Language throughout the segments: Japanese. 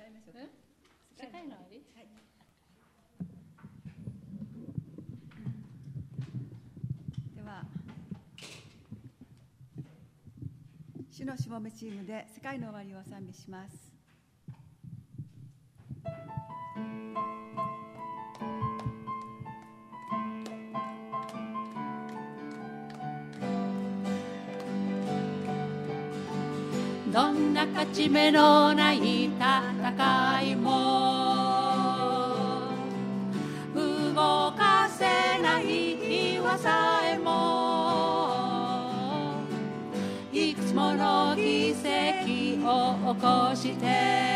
いましょうか。 世界の終わり、 はい。では主のしもべチームで世界の終わりを賛美します。 どんな勝ち目のない戦いも動かせない岩さえもいくつもの奇跡を起こして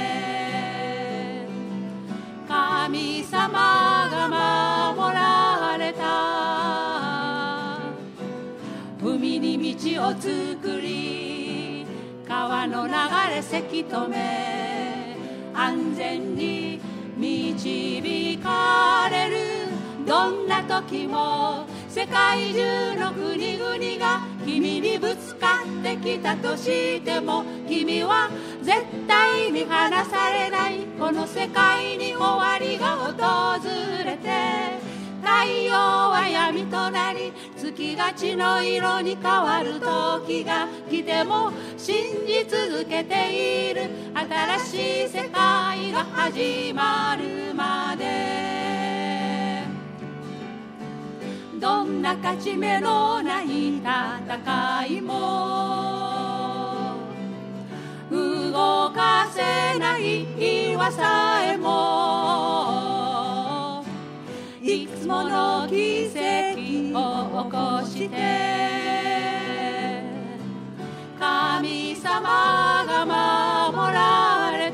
神様が守られた。海に道を作り川の流れせき止め安全に導かれる。どんな時も世界中の国々が君にぶつかってきたとしても君は絶対見放されない。この世界に終わりが訪れて太陽は闇となり月が血の色に変わる時が来ても信じ続けている。新しい世界が始まるまでどんな勝ち目のない戦いも動かせない岩さえもいくつもの奇跡を起こして神様が守られ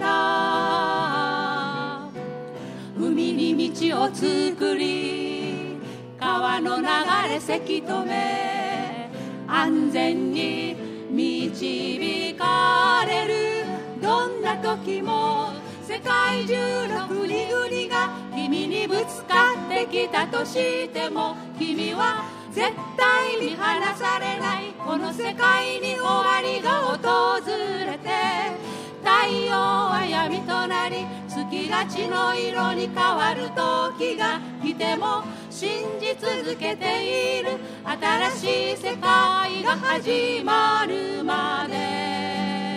た。海に道を作り川の流れせき止め安全に導かれる。どんな時も世界中の国々が君にぶつかってきたとしても君は絶対に離されない。この世界に終わりが訪れて太陽は闇となり月が血の色に変わる時が来ても信じ続けている。新しい世界が始まるまで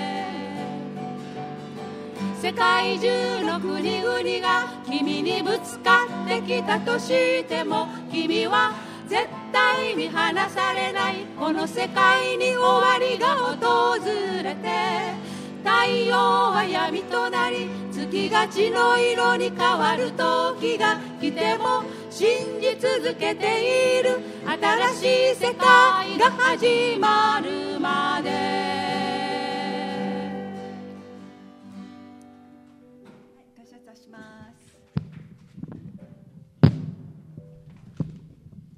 世界中の国々が君にぶつかってきたとしても君は絶対に離されない。この世界に終わりが訪れて太陽は闇となり月が血の色に変わる時が来ても信じ続けている。新しい世界が始まるまで感謝いたします。